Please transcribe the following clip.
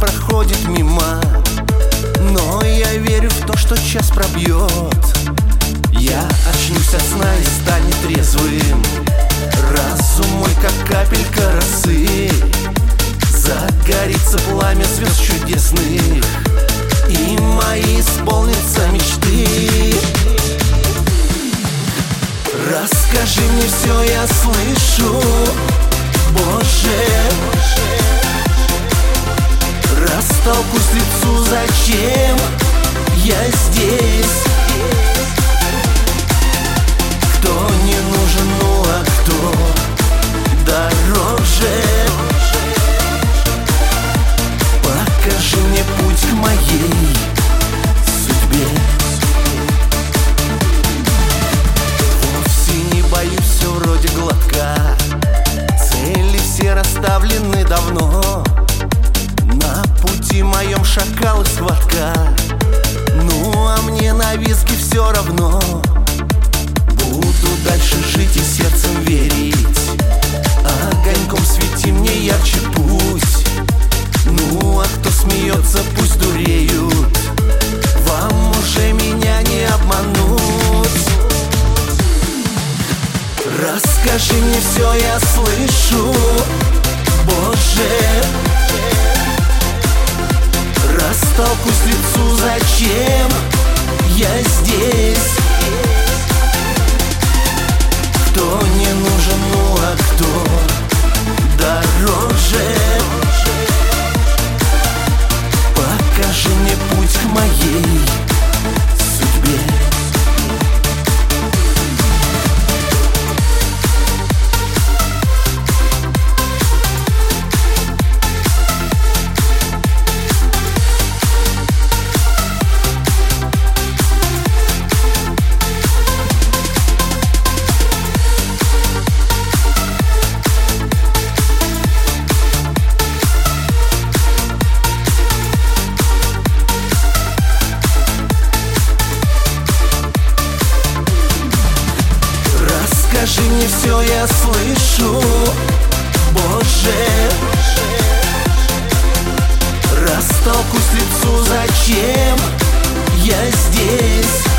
проходит мимо, но я верю в то, что час пробьет. Я очнусь от сна и станет трезвым разум мой, как капелька росы. Загорится пламя звезд чудесных, и мои исполнятся мечты. Расскажи мне все, я слышу, Боже. Растолкусь лицу, зачем я здесь? Кто не нужен, ну а кто дороже? Покажи мне путь к моей судьбе. Вовсе не боюсь, все вроде гладко, цели все расставлены давно. На пути моем шакал и схватка, ну а мне на визги все равно. Буду дальше жить и сердцем верить, огоньком свети мне ярче пусть. Ну а кто смеется, пусть дуреют, вам уже меня не обмануть. Расскажи мне все, я слышу, Боже. Растолкусь лицу, зачем я здесь? Кто не нужен, ну а кто дороже? Покажи мне путь к моей судьбе. Скажи мне все, я слышу, Боже. Растолкусь лицу, зачем я здесь?